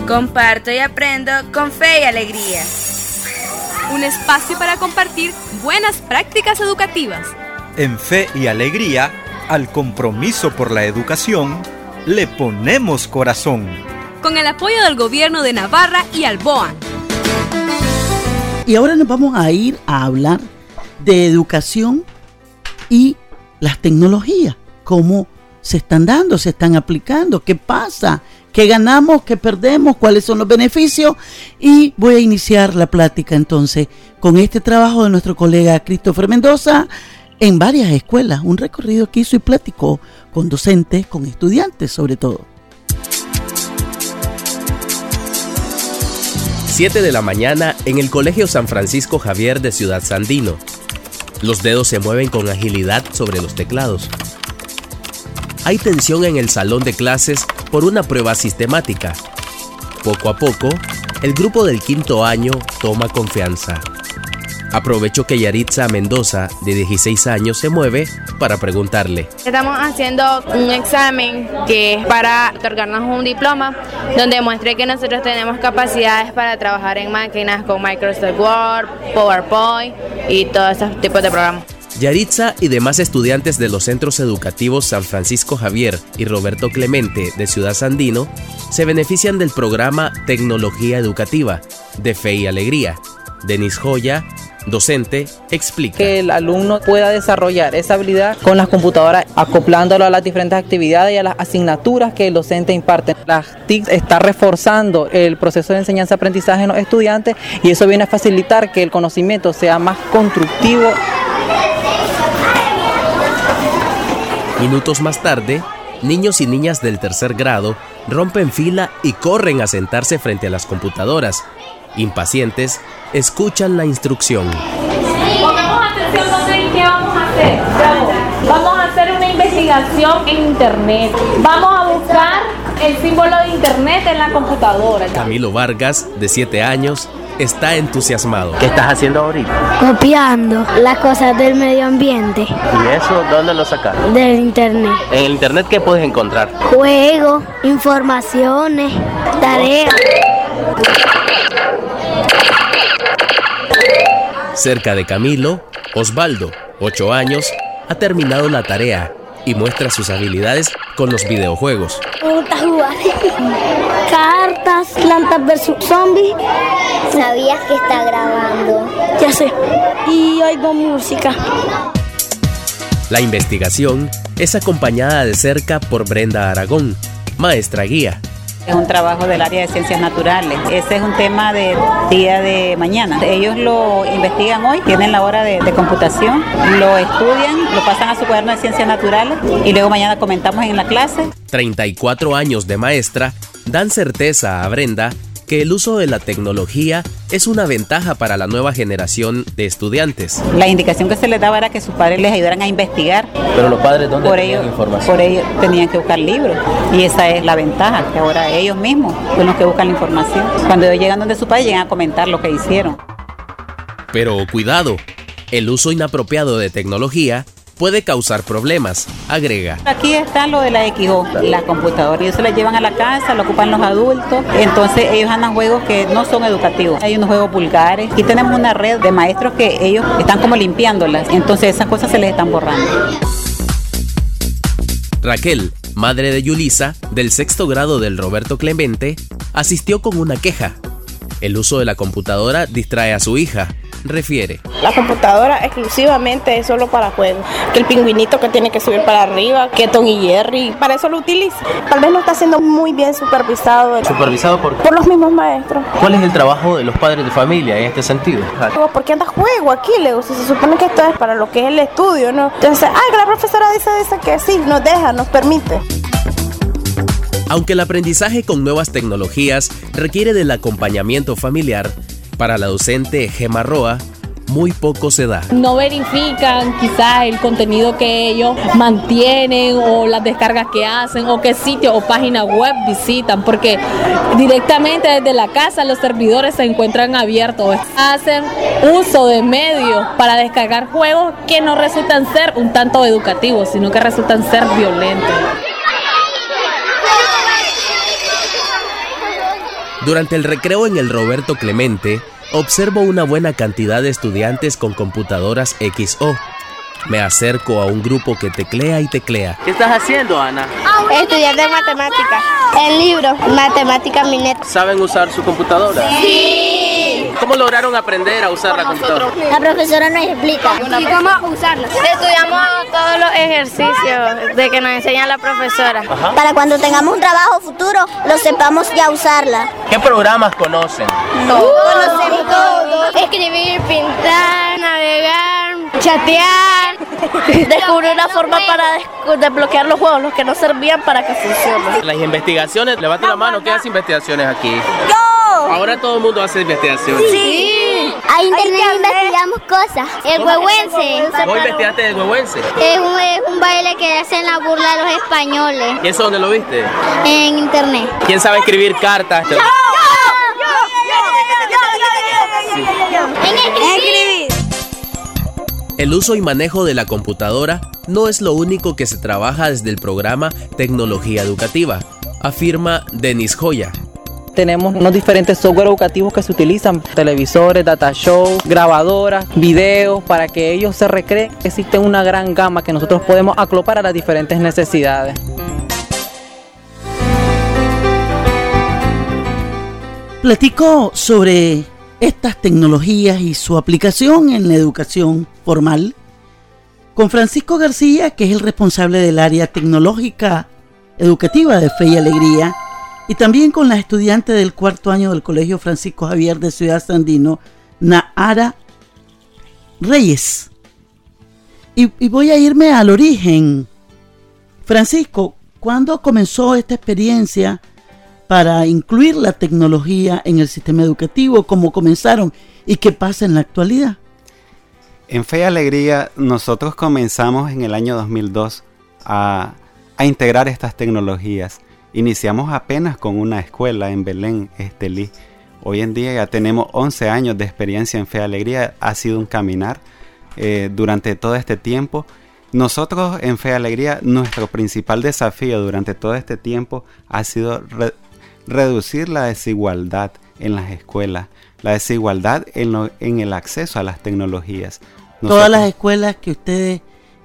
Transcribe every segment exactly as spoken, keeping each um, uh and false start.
Comparto y aprendo con fe y alegría. Un espacio para compartir buenas prácticas educativas. En Fe y Alegría, al compromiso por la educación, le ponemos corazón. Con el apoyo del Gobierno de Navarra y Alboan. Y ahora nos vamos a ir a hablar de educación y las tecnologías. ¿Cómo se están dando? ¿Se están aplicando? ¿Qué pasa? ¿Qué ganamos? ¿Qué perdemos? ¿Cuáles son los beneficios? Y voy a iniciar la plática entonces con este trabajo de nuestro colega Christopher Mendoza en varias escuelas. Un recorrido que hizo y platicó con docentes, con estudiantes sobre todo. siete de la mañana en el Colegio San Francisco Javier de Ciudad Sandino. Los dedos se mueven con agilidad sobre los teclados. Hay tensión en el salón de clases por una prueba sistemática. Poco a poco, el grupo del quinto año toma confianza. Aprovecho que Yaritza Mendoza, de dieciséis años, se mueve para preguntarle. Estamos haciendo un examen que es para otorgarnos un diploma donde muestre que nosotros tenemos capacidades para trabajar en máquinas con Microsoft Word, PowerPoint y todos esos tipos de programas. Yaritza y demás estudiantes de los centros educativos San Francisco Javier y Roberto Clemente de Ciudad Sandino se benefician del programa Tecnología Educativa de Fe y Alegría. Denis Joya, docente, explica. Que el alumno pueda desarrollar esa habilidad con las computadoras, acoplándolo a las diferentes actividades y a las asignaturas que el docente imparte. Las T I C está reforzando el proceso de enseñanza-aprendizaje en los estudiantes y eso viene a facilitar que el conocimiento sea más constructivo. Minutos más tarde, niños y niñas del tercer grado rompen fila y corren a sentarse frente a las computadoras. Impacientes, escuchan la instrucción. Pongamos atención, ¿dónde qué vamos a hacer? Vamos a hacer una investigación en internet. Vamos a buscar el símbolo de internet en la computadora. Camilo Vargas, de siete años, está entusiasmado. ¿Qué estás haciendo ahorita? Copiando las cosas del medio ambiente. ¿Y eso dónde lo sacas? Del internet. ¿En el internet qué puedes encontrar? Juegos, informaciones, tareas. Cerca de Camilo, Osvaldo, ocho años, ha terminado la tarea y muestra sus habilidades con los videojuegos. Me gusta jugar. Cartas, Plantas versus Zombies. ¿Sabías que está grabando? Ya sé. Y oigo música. La investigación es acompañada de cerca por Brenda Aragón, maestra guía. Es un trabajo del área de ciencias naturales. Ese es un tema de día de mañana. Ellos lo investigan hoy, tienen la hora de, de computación, lo estudian, lo pasan a su cuaderno de ciencias naturales y luego mañana comentamos en la clase. treinta y cuatro años de maestra dan certeza a Brenda que el uso de la tecnología es una ventaja para la nueva generación de estudiantes. La indicación que se les daba era que sus padres les ayudaran a investigar. Pero los padres, ¿dónde por tenían ello, información? Por ello tenían que buscar libros. Y esa es la ventaja, que ahora ellos mismos son los que buscan la información. Cuando ellos llegan donde su padre, llegan a comentar lo que hicieron. Pero cuidado, el uso inapropiado de tecnología puede causar problemas, agrega. Aquí está lo de la X O, la computadora. Ellos se la llevan a la casa, lo ocupan los adultos. Entonces ellos andan juegos que no son educativos. Hay unos juegos vulgares. Aquí tenemos una red de maestros que ellos están como limpiándolas. Entonces esas cosas se les están borrando. Raquel, madre de Yulisa, del sexto grado del Roberto Clemente, asistió con una queja. El uso de la computadora distrae a su hija, refiere. La computadora exclusivamente es solo para juegos. Que el pingüinito que tiene que subir para arriba, que Tom y Jerry, para eso lo utiliza. Tal vez no está siendo muy bien supervisado. ¿Supervisado por qué? Por los mismos maestros. ¿Cuál es el trabajo de los padres de familia en este sentido? ¿Por qué anda juego aquí? Le digo, si se supone que esto es para lo que es el estudio, ¿no? Entonces, ay, que la profesora dice, dice que sí, nos deja, nos permite. Aunque el aprendizaje con nuevas tecnologías requiere del acompañamiento familiar, para la docente Gemma Roa, muy poco se da. No verifican quizás el contenido que ellos mantienen o las descargas que hacen o qué sitio o página web visitan, porque directamente desde la casa los servidores se encuentran abiertos. Hacen uso de medios para descargar juegos que no resultan ser un tanto educativos, sino que resultan ser violentos. Durante el recreo en el Roberto Clemente, observo una buena cantidad de estudiantes con computadoras equis o. Me acerco a un grupo que teclea y teclea. ¿Qué estás haciendo, Ana? Estudiando en matemáticas. El libro, Matemática Minet. ¿Saben usar su computadora? Sí. ¿Cómo lograron aprender a usar la computadora? La profesora nos explica. ¿Y cómo usarla? Estudiamos todos los ejercicios de que nos enseña la profesora. Ajá. Para cuando tengamos un trabajo futuro, lo sepamos ya usarla. ¿Qué programas conocen? Todo. Conocemos todo. Escribir, pintar, navegar, chatear. Descubrí una forma para des- desbloquear los juegos, los que no servían para que funcionen. Las investigaciones, levante la mano, ¿qué hace investigaciones aquí? ¡Yo! Ahora todo el mundo hace investigaciones. Sí. A internet investigamos cosas. El huehuense. ¿Vos investigaste del huehuense? Es un, es un baile que hacen la burla a los españoles ¿Y eso dónde lo viste? en internet. ¿Quién sabe escribir cartas? ¡Yo! En escribir. El uso y manejo de la computadora no es lo único que se trabaja desde el programa Tecnología Educativa, afirma Denis Joya. Tenemos unos diferentes software educativos que se utilizan, televisores, data show, grabadoras, videos, para que ellos se recreen. Existe una gran gama que nosotros podemos acoplar a las diferentes necesidades. Platico sobre estas tecnologías y su aplicación en la educación formal con Francisco García, que es el responsable del área tecnológica educativa de Fe y Alegría, y también con la estudiante del cuarto año del Colegio Francisco Javier de Ciudad Sandino, Nahara Reyes. Y, y voy a irme al origen. Francisco, ¿cuándo comenzó esta experiencia para incluir la tecnología en el sistema educativo? ¿Cómo comenzaron y qué pasa en la actualidad? En Fe y Alegría nosotros comenzamos en el año dos mil dos a, a integrar estas tecnologías. Iniciamos apenas con una escuela en Belén, Estelí. Hoy en día ya tenemos once años de experiencia en Fe y Alegría. Ha sido un caminar eh, durante todo este tiempo. Nosotros en Fe y Alegría, nuestro principal desafío durante todo este tiempo ha sido re- reducir la desigualdad en las escuelas, la desigualdad en, lo, en el acceso a las tecnologías. Nosotros, Todas las escuelas que ustedes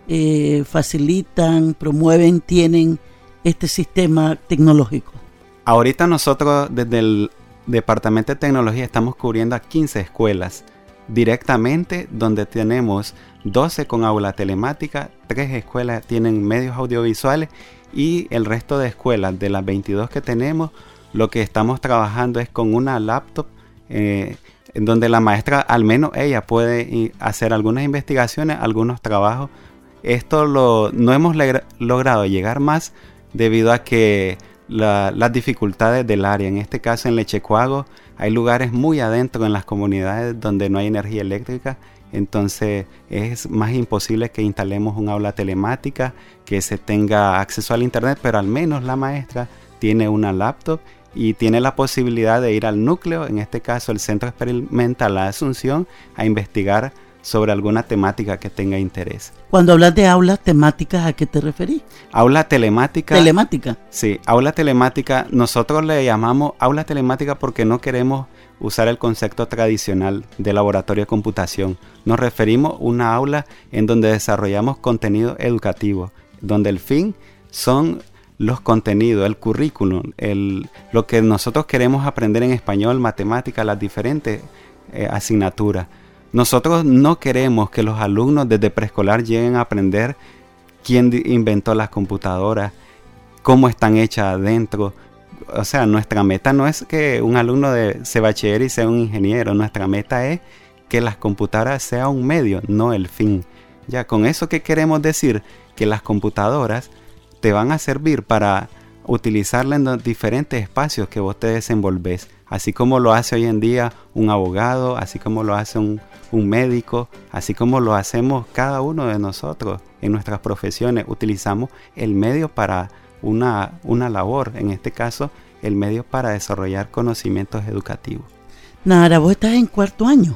eh, facilitan, promueven, tienen este sistema tecnológico. Ahorita nosotros desde el Departamento de Tecnología estamos cubriendo a quince escuelas directamente, donde tenemos doce con aula telemática, tres escuelas tienen medios audiovisuales y el resto de escuelas, de las veintidós que tenemos, lo que estamos trabajando es con una laptop eh, en donde la maestra, al menos ella, puede hacer algunas investigaciones, algunos trabajos. Esto lo, no hemos legra, logrado llegar más debido a que la, las dificultades del área, en este caso en Lechecuago, hay lugares muy adentro en las comunidades donde no hay energía eléctrica, entonces es más imposible que instalemos un aula telemática, que se tenga acceso al internet, pero al menos la maestra tiene una laptop y tiene la posibilidad de ir al núcleo, en este caso el Centro Experimental La Asunción, a investigar sobre alguna temática que tenga interés. Cuando hablas de aulas temáticas, ¿a qué te referís? Aula telemática. Telemática. Sí, aula telemática. Nosotros le llamamos aula telemática porque no queremos usar el concepto tradicional de laboratorio de computación. Nos referimos a una aula en donde desarrollamos contenido educativo, donde el fin son los contenidos, el currículum, el, lo que nosotros queremos aprender en español, matemáticas, las diferentes eh, asignaturas. Nosotros no queremos que los alumnos desde preescolar lleguen a aprender quién inventó las computadoras, cómo están hechas adentro. O sea, nuestra meta no es que un alumno de, se bachiller y sea un ingeniero. Nuestra meta es que las computadoras sean un medio, no el fin. Ya, con eso, ¿qué queremos decir? Que las computadoras te van a servir para utilizarla en los diferentes espacios que vos te desenvolves, así como lo hace hoy en día un abogado, así como lo hace un, un médico, así como lo hacemos cada uno de nosotros en nuestras profesiones. Utilizamos el medio para una, una labor, en este caso el medio para desarrollar conocimientos educativos. Nahara, vos estás en cuarto año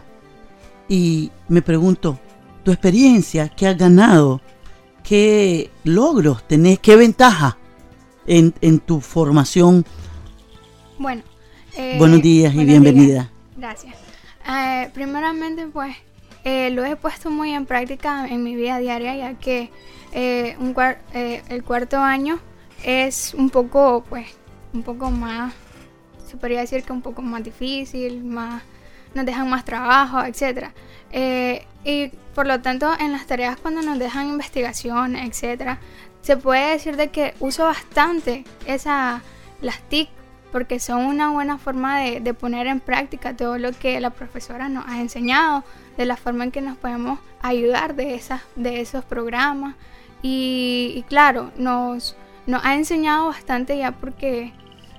y me pregunto, tu experiencia, ¿qué has ganado? ¿Qué logros tenés? ¿Qué ventaja en, en tu formación? Bueno, Eh, buenos días y bienvenida. Días. Gracias. Eh, primeramente, pues, eh, lo he puesto muy en práctica en mi vida diaria, ya que eh, un cuar- eh, el cuarto año es un poco, pues, un poco más, se podría decir que un poco más difícil, más, nos dejan más trabajo, etcétera. Eh, y por lo tanto, en las tareas cuando nos dejan investigaciones, etcétera, se puede decir de que uso bastante esa, las T I C, porque son una buena forma de, de poner en práctica todo lo que la profesora nos ha enseñado, de la forma en que nos podemos ayudar de, esas, de esos programas. Y, y claro, nos, nos ha enseñado bastante ya porque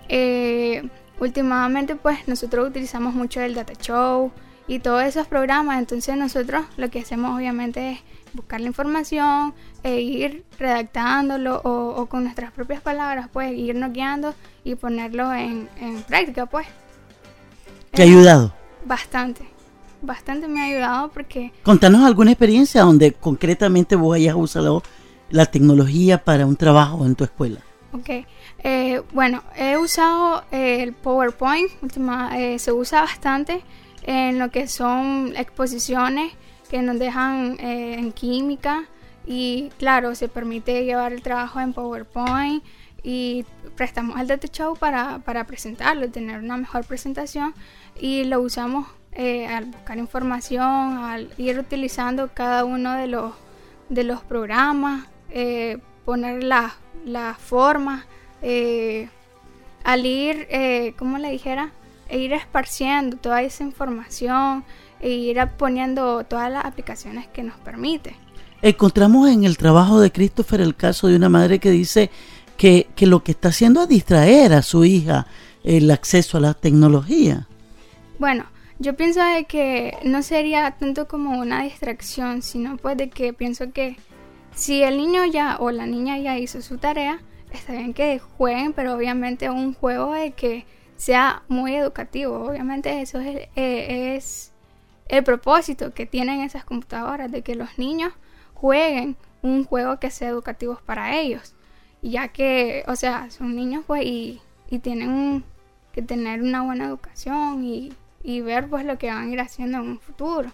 eh, últimamente pues nosotros utilizamos mucho el Data Show y todos esos programas, entonces nosotros lo que hacemos obviamente es buscar la información e ir redactándolo o, o con nuestras propias palabras, pues irnos guiando y ponerlo en, en práctica, pues. ¿Te ha ayudado? Bastante, bastante me ha ayudado porque... Contanos alguna experiencia donde concretamente vos hayas usado la tecnología para un trabajo en tu escuela. Ok, eh, bueno, he usado eh, el PowerPoint, última, eh, se usa bastante en lo que son exposiciones que nos dejan eh, en química y claro, se permite llevar el trabajo en PowerPoint y prestamos el Data Show para, para presentarlo, tener una mejor presentación y lo usamos eh, al buscar información, al ir utilizando cada uno de los, de los programas, eh, poner las la formas, eh, al ir, eh, ¿cómo le dijera? E ir esparciendo toda esa información e ir poniendo todas las aplicaciones que nos permite. Encontramos en el trabajo de Christopher el caso de una madre que dice que, que lo que está haciendo es distraer a su hija el acceso a la tecnología. Bueno, yo pienso de que no sería tanto como una distracción, sino pues de que pienso que si el niño ya o la niña ya hizo su tarea, está bien que jueguen, pero obviamente un juego de que sea muy educativo. Obviamente eso es, eh, es el propósito que tienen esas computadoras, de que los niños jueguen un juego que sea educativo para ellos, ya que, o sea, son niños pues y, y tienen un, que tener una buena educación y, y ver pues lo que van a ir haciendo en un futuro.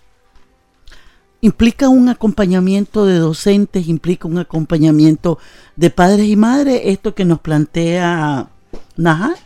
¿Implica un acompañamiento de docentes? ¿Implica un acompañamiento de padres y madres? Esto que nos plantea Naja.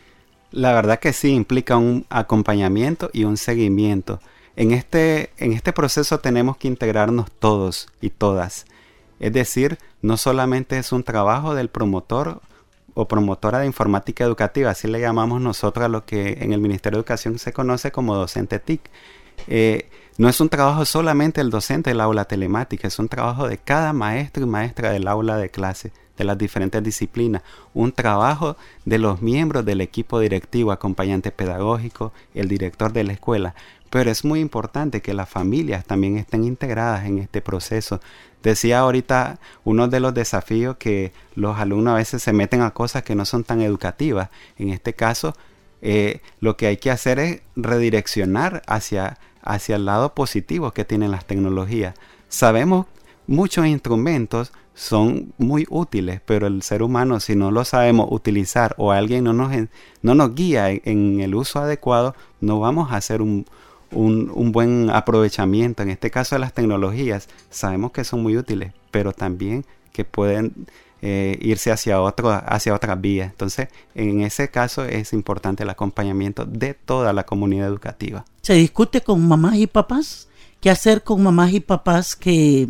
La verdad que sí, implica un acompañamiento y un seguimiento. En este, en este proceso tenemos que integrarnos todos y todas. Es decir, no solamente es un trabajo del promotor o promotora de informática educativa, así le llamamos nosotros a lo que en el Ministerio de Educación se conoce como docente T I C. Eh, no es un trabajo solamente del docente del aula telemática, es un trabajo de cada maestro y maestra del aula de clase, de las diferentes disciplinas, un trabajo de los miembros del equipo directivo, acompañante pedagógico, el director de la escuela, pero es muy importante que las familias también estén integradas en este proceso. Decía ahorita uno de los desafíos que los alumnos a veces se meten a cosas que no son tan educativas. En este caso, eh, lo que hay que hacer es redireccionar hacia, hacia el lado positivo que tienen las tecnologías. Sabemos muchos instrumentos son muy útiles, pero el ser humano, si no lo sabemos utilizar o alguien no nos, no nos guía en, en el uso adecuado, no vamos a hacer un, un, un buen aprovechamiento. En este caso de las tecnologías, sabemos que son muy útiles, pero también que pueden eh, irse hacia, otro, hacia otras vías. Entonces, en ese caso es importante el acompañamiento de toda la comunidad educativa. ¿Se discute con mamás y papás? ¿Qué hacer con mamás y papás que...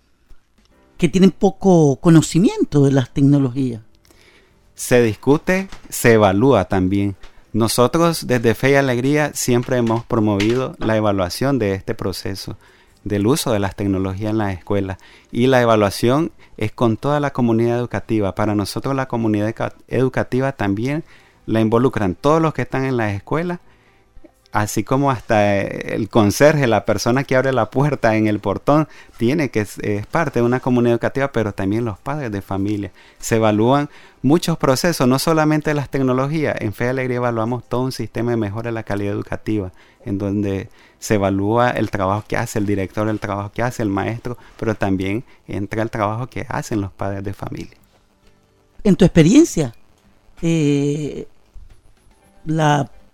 que tienen poco conocimiento de las tecnologías? Se discute, se evalúa también. Nosotros desde Fe y Alegría siempre hemos promovido la evaluación de este proceso, del uso de las tecnologías en las escuelas. Y la evaluación es con toda la comunidad educativa. Para nosotros la comunidad educativa también la involucran todos los que están en las escuelas, así como hasta el conserje, la persona que abre la puerta en el portón, tiene que es, es parte de una comunidad educativa, pero también los padres de familia. Se evalúan muchos procesos, no solamente las tecnologías. En Fe y Alegría evaluamos todo un sistema de mejora de la calidad educativa, en donde se evalúa el trabajo que hace el director, el trabajo que hace el maestro, pero también entra el trabajo que hacen los padres de familia. En tu experiencia, eh, la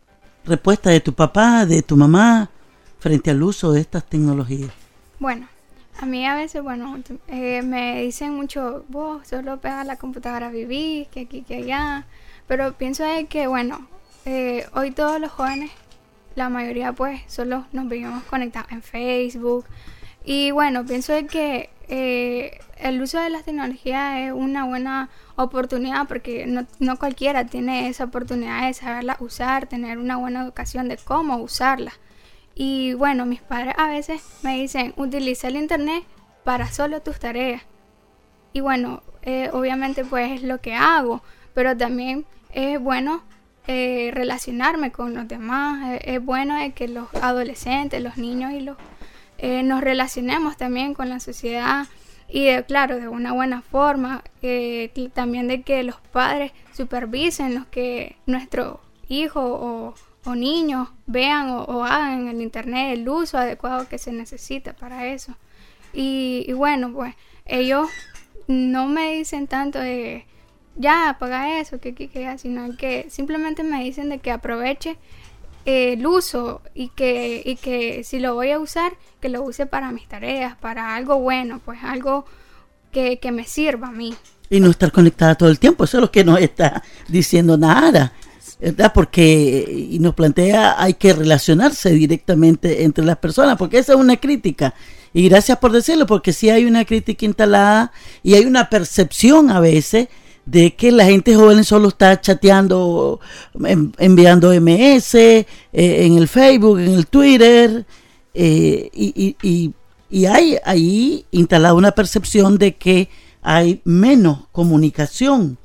respuesta de tu papá, de tu mamá, frente al uso de estas tecnologías? Bueno, a mí a veces, bueno, eh, me dicen mucho, vos solo pegas la computadora a vivir, que aquí, que allá. Pero pienso de que, bueno, eh, hoy todos los jóvenes, la mayoría pues solo nos vivimos conectados en Facebook. Y bueno, pienso de que eh, el uso de las tecnologías es una buena oportunidad porque no, no cualquiera tiene esa oportunidad de saberla usar, tener una buena educación de cómo usarla. Y bueno, mis padres a veces me dicen, utiliza el internet para solo tus tareas. Y bueno, eh, obviamente pues es lo que hago, pero también es bueno eh, relacionarme con los demás. Es, es bueno de que los adolescentes, los niños y los eh, nos relacionemos también con la sociedad y de, claro, de una buena forma. Eh, también de que los padres supervisen los que nuestro hijo o o niños vean o, o hagan en el internet el uso adecuado que se necesita para eso. Y, y bueno, pues ellos no me dicen tanto de ya apaga eso, que que que, sino que simplemente me dicen de que aproveche eh, el uso y que, y que si lo voy a usar, que lo use para mis tareas, para algo bueno, pues algo que, que me sirva a mí. Y no estar conectada todo el tiempo, eso es lo que nos está diciendo Nahara, ¿verdad? Porque y nos plantea hay que relacionarse directamente entre las personas, porque esa es una crítica. Y gracias por decirlo, porque sí hay una crítica instalada y hay una percepción a veces de que la gente joven solo está chateando, en, enviando eme ese eh, en el Facebook, en el Twitter, eh, y, y, y, y hay ahí instalada una percepción de que hay menos comunicación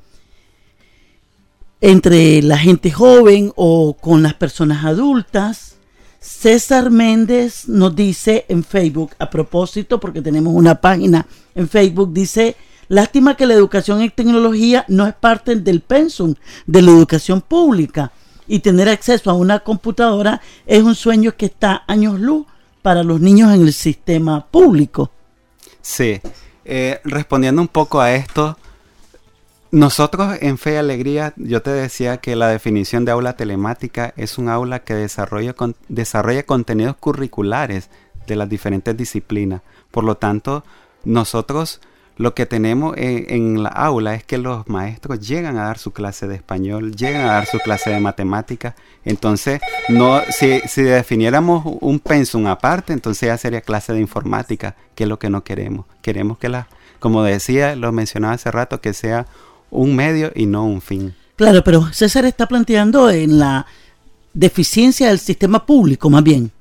entre la gente joven o con las personas adultas. César Méndez nos dice en Facebook, a propósito, porque tenemos una página en Facebook, dice: lástima que la educación en tecnología no es parte del pensum de la educación pública y tener acceso a una computadora es un sueño que está años luz para los niños en el sistema público. Sí, eh, respondiendo un poco a esto, nosotros en Fe y Alegría, yo te decía que la definición de aula telemática es un aula que desarrolla, con, desarrolla contenidos curriculares de las diferentes disciplinas. Por lo tanto, nosotros lo que tenemos en, en la aula es que los maestros llegan a dar su clase de español, llegan a dar su clase de matemática. Entonces, no, si, si definiéramos un pensum aparte, entonces ya sería clase de informática, que es lo que no queremos. Queremos que, la, como decía, lo mencionaba hace rato, que sea un medio y no un fin. Claro, pero César está planteando en la deficiencia del sistema público, más bien.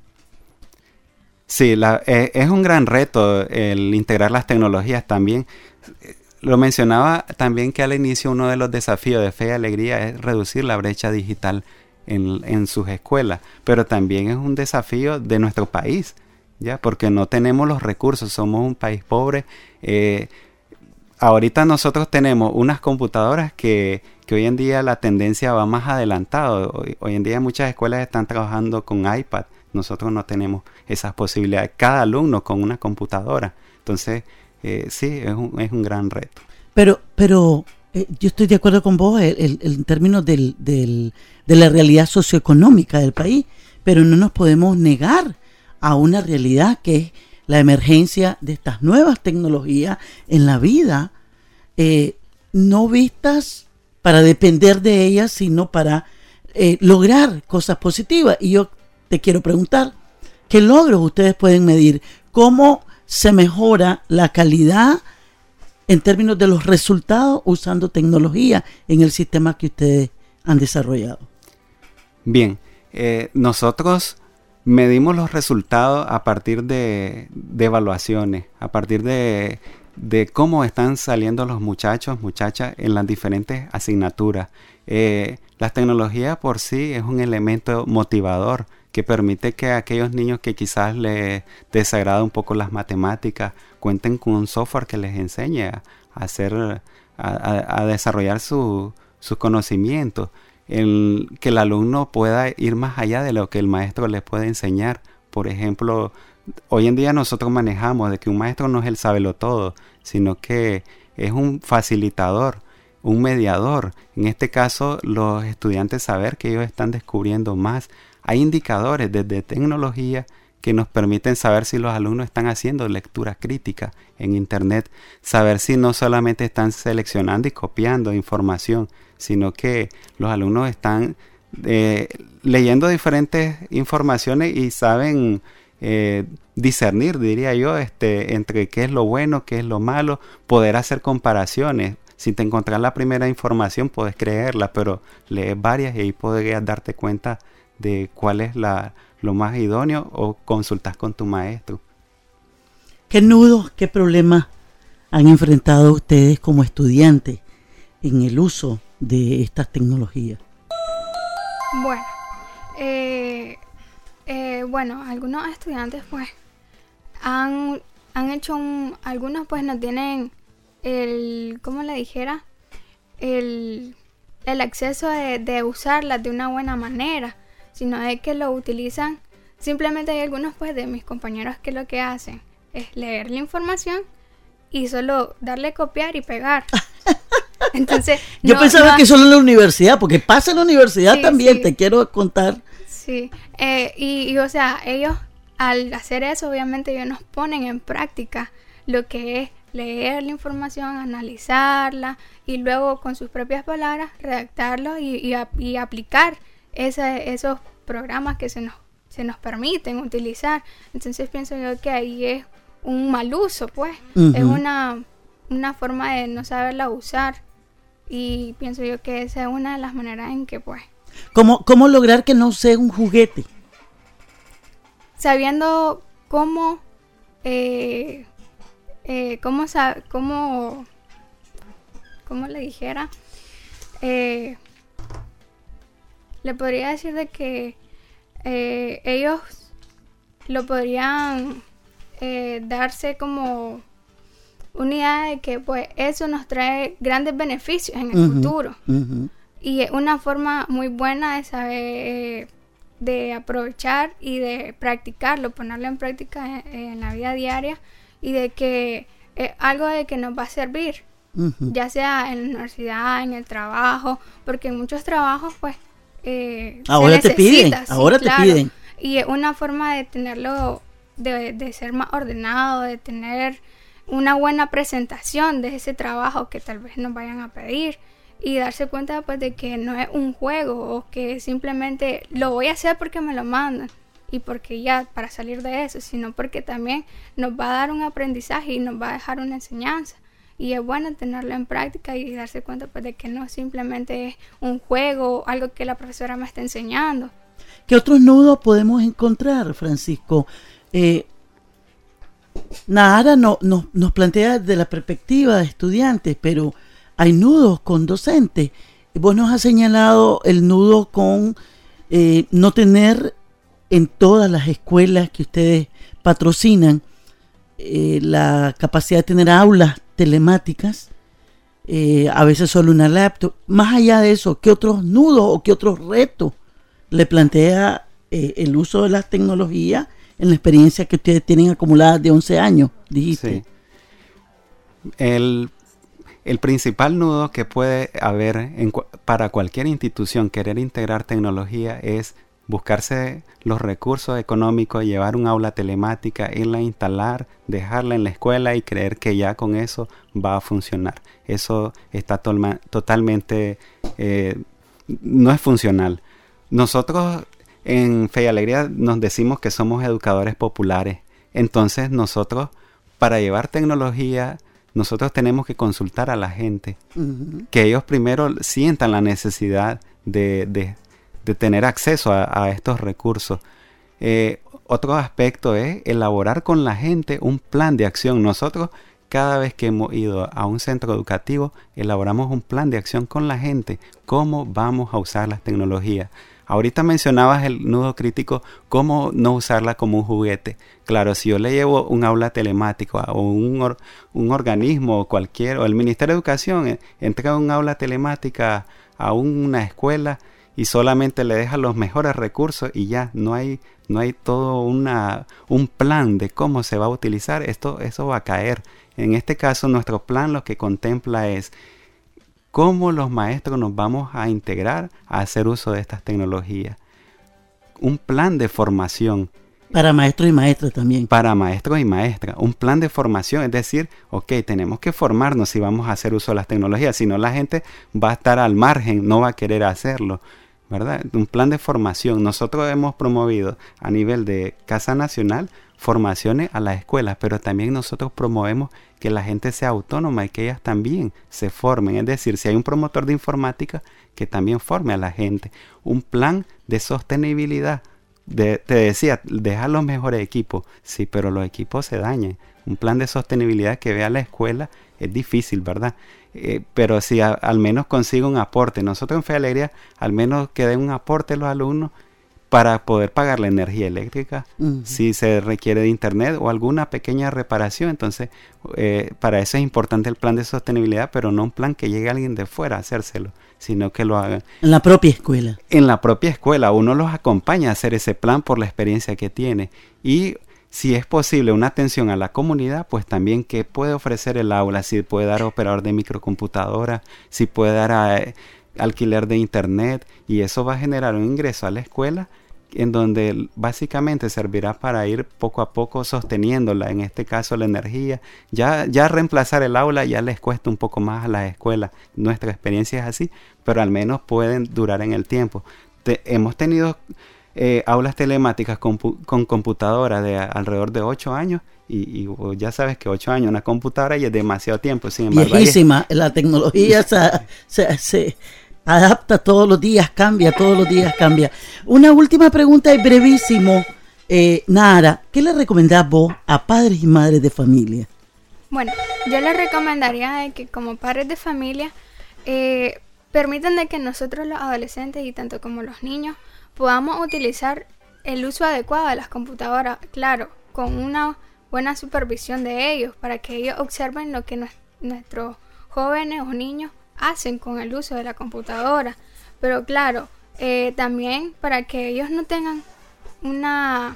Sí, la, eh, es un gran reto el integrar las tecnologías también. Lo mencionaba también que al inicio uno de los desafíos de Fe y Alegría es reducir la brecha digital en, en sus escuelas, pero también es un desafío de nuestro país, ya, porque no tenemos los recursos, somos un país pobre. Eh, ahorita nosotros tenemos unas computadoras que, que hoy en día la tendencia va más adelantado. Hoy, hoy en día muchas escuelas están trabajando con iPad. Nosotros no tenemos esas posibilidades. Cada alumno con una computadora. Entonces, eh, sí, es un, es un gran reto. Pero, pero eh, yo estoy de acuerdo con vos el, el, el, en términos del, del, de la realidad socioeconómica del país, pero no nos podemos negar a una realidad que es la emergencia de estas nuevas tecnologías en la vida, eh, no vistas para depender de ellas, sino para eh, lograr cosas positivas. Y yo te quiero preguntar, ¿qué logros ustedes pueden medir? ¿Cómo se mejora la calidad en términos de los resultados usando tecnología en el sistema que ustedes han desarrollado? Bien, eh, nosotros medimos los resultados a partir de, de evaluaciones, a partir de, de cómo están saliendo los muchachos, muchachas en las diferentes asignaturas. Eh, las tecnologías por sí es un elemento motivador que permite que aquellos niños que quizás les desagrada un poco las matemáticas cuenten con un software que les enseñe a, hacer, a, a, a desarrollar su, sus conocimientos. El, que el alumno pueda ir más allá de lo que el maestro les puede enseñar. Por ejemplo, hoy en día nosotros manejamos de que un maestro no es el sabelotodo, sino que es un facilitador. un mediador. En este caso, los estudiantes saber que ellos están descubriendo más. Hay indicadores desde tecnología que nos permiten saber si los alumnos están haciendo lectura crítica en Internet, saber si no solamente están seleccionando y copiando información, sino que los alumnos están eh, leyendo diferentes informaciones y saben eh, discernir, diría yo, este, entre qué es lo bueno, qué es lo malo, poder hacer comparaciones. Si te encontrás la primera información, puedes creerla, pero lees varias y ahí podrías darte cuenta de cuál es la, lo más idóneo, o consultas con tu maestro. ¿Qué nudos, qué problemas han enfrentado ustedes como estudiantes en el uso de estas tecnologías? Bueno, eh, eh, bueno, algunos estudiantes pues han, han hecho un, algunos pues no tienen el, ¿cómo le dijera? El, el acceso de, de usarlas de una buena manera, sino de que lo utilizan. Simplemente hay algunos pues de mis compañeros que lo que hacen es leer la información y solo darle copiar y pegar. Entonces, yo no, pensaba no, que solo en la universidad, porque pasa en la universidad sí, también, sí. te quiero contar. Sí, eh, y, y o sea, ellos al hacer eso obviamente ellos nos ponen en práctica lo que es leer la información, analizarla y luego con sus propias palabras redactarlo y, y, y aplicar ese, esos programas que se nos, se nos permiten utilizar. Entonces pienso yo que ahí es un mal uso, pues. Uh-huh. Es una, una forma de no saberla usar, y pienso yo que esa es una de las maneras en que pues... ¿Cómo, cómo lograr que no sea un juguete? Sabiendo cómo... Eh, eh, cómo, cómo... ¿Cómo le dijera? Eh, le podría decir de que eh, ellos lo podrían eh, darse como una idea de que pues eso nos trae grandes beneficios en el uh-huh, futuro. Uh-huh. Y es una forma muy buena de saber, eh, de aprovechar y de practicarlo, ponerlo en práctica en, en la vida diaria, y de que es algo de que nos va a servir, uh-huh. ya sea en la universidad, en el trabajo, porque en muchos trabajos pues eh, ahora se te piden, sí, ahora claro. te piden. Y es una forma de tenerlo, de, de ser más ordenado, de tener una buena presentación de ese trabajo que tal vez nos vayan a pedir, y darse cuenta pues de que no es un juego o que simplemente lo voy a hacer porque me lo mandan y porque ya para salir de eso, sino porque también nos va a dar un aprendizaje y nos va a dejar una enseñanza, y es bueno tenerlo en práctica y darse cuenta pues de que no simplemente es un juego o algo que la profesora me está enseñando. ¿Qué otros nudos podemos encontrar, Francisco? Eh, Nahara no, no, nos plantea desde la perspectiva de estudiantes, pero hay nudos con docentes. Vos nos has señalado el nudo con eh, no tener en todas las escuelas que ustedes patrocinan eh, la capacidad de tener aulas telemáticas, eh, a veces solo una laptop. Más allá de eso, ¿qué otros nudos o qué otros retos le plantea eh, el uso de las tecnologías en la experiencia que ustedes tienen acumulada de once años, dijiste? Sí. El, el principal nudo que puede haber en, para cualquier institución querer integrar tecnología es buscarse los recursos económicos, llevar un aula telemática, irla a instalar, dejarla en la escuela y creer que ya con eso va a funcionar. Eso está tolma, totalmente, eh, no es funcional. Nosotros en Fe y Alegría nos decimos que somos educadores populares. Entonces nosotros, para llevar tecnología, nosotros tenemos que consultar a la gente. Uh-huh. Que ellos primero sientan la necesidad de, de, de tener acceso a, a estos recursos. Eh, otro aspecto es elaborar con la gente un plan de acción. Nosotros, cada vez que hemos ido a un centro educativo, elaboramos un plan de acción con la gente. ¿Cómo vamos a usar las tecnologías? Ahorita mencionabas el nudo crítico, cómo no usarla como un juguete. Claro, si yo le llevo un aula telemática o un, or, un organismo o cualquier, o el Ministerio de Educación eh, entrega un aula telemática a una escuela y solamente le deja los mejores recursos y ya, no hay, no hay todo una, un plan de cómo se va a utilizar, esto, eso va a caer. En este caso, nuestro plan lo que contempla es cómo los maestros nos vamos a integrar a hacer uso de estas tecnologías. Un plan de formación. Para maestros y maestras también. Para maestros y maestras. Un plan de formación, es decir, ok, tenemos que formarnos si vamos a hacer uso de las tecnologías, si no la gente va a estar al margen, no va a querer hacerlo, ¿verdad? Un plan de formación. Nosotros hemos promovido a nivel de Casa Nacional formaciones a las escuelas, pero también nosotros promovemos que la gente sea autónoma y que ellas también se formen. Es decir, si hay un promotor de informática, que también forme a la gente. Un plan de sostenibilidad. De, te decía, deja los mejores equipos, sí, pero los equipos se dañan. Un plan de sostenibilidad que vea la escuela es difícil, ¿verdad? Eh, pero si a, al menos consigue un aporte, nosotros en Fe y Alegría, al menos que den un aporte a los alumnos para poder pagar la energía eléctrica, uh-huh. si se requiere de internet o alguna pequeña reparación. Entonces, eh, para eso es importante el plan de sostenibilidad, pero no un plan que llegue alguien de fuera a hacérselo, sino que lo hagan en la propia escuela. En la propia escuela, uno los acompaña a hacer ese plan por la experiencia que tiene. Y si es posible una atención a la comunidad, pues también qué puede ofrecer el aula, si puede dar operador de microcomputadora, si puede dar a, alquiler de internet, y eso va a generar un ingreso a la escuela en donde básicamente servirá para ir poco a poco sosteniéndola, en este caso la energía. Ya, ya reemplazar el aula ya les cuesta un poco más a las escuelas, nuestra experiencia es así, pero al menos pueden durar en el tiempo. Te, hemos tenido eh, aulas telemáticas con, con computadoras de a, alrededor de ocho años, y, y ya sabes que ocho años una computadora ya es demasiado tiempo. Sin embargo, viejísima, es... la tecnología se, se, se adapta todos los días, cambia, todos los días cambia. Una última pregunta y brevísimo. Eh, Nahara, ¿qué le recomendás vos a padres y madres de familia? Bueno, yo les recomendaría de que como padres de familia eh, permitan de que nosotros los adolescentes y tanto como los niños podamos utilizar el uso adecuado de las computadoras, claro, con una buena supervisión de ellos, para que ellos observen lo que no, nuestros jóvenes o niños hacen con el uso de la computadora, pero claro, eh, también para que ellos no tengan una,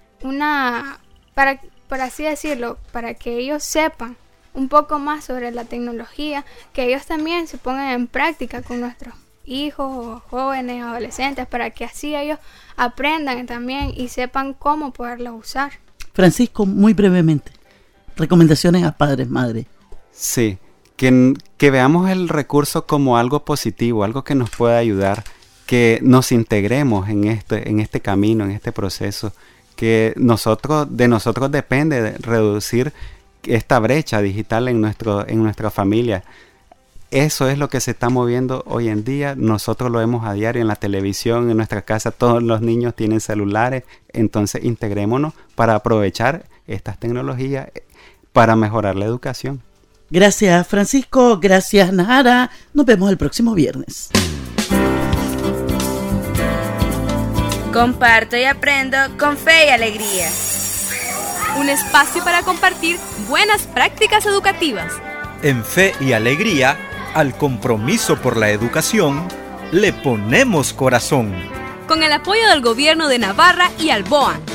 una para, por así decirlo, para que ellos sepan un poco más sobre la tecnología, que ellos también se pongan en práctica con nuestros hijos o jóvenes, adolescentes, para que así ellos aprendan también y sepan cómo poderla usar. Francisco, muy brevemente, recomendaciones a padres, madres. Sí. Que, que veamos el recurso como algo positivo, algo que nos pueda ayudar, que nos integremos en este, en este camino, en este proceso, que nosotros, de nosotros depende de reducir esta brecha digital en, nuestro, en nuestra familia. Eso es lo que se está moviendo hoy en día. Nosotros lo vemos a diario en la televisión, en nuestra casa todos los niños tienen celulares, entonces integrémonos para aprovechar estas tecnologías para mejorar la educación. Gracias, Francisco. Gracias, Nahara. Nos vemos el próximo viernes. Comparto y aprendo con fe y alegría. Un espacio para compartir buenas prácticas educativas. En Fe y Alegría, al compromiso por la educación, le ponemos corazón. Con el apoyo del Gobierno de Navarra y Alboa.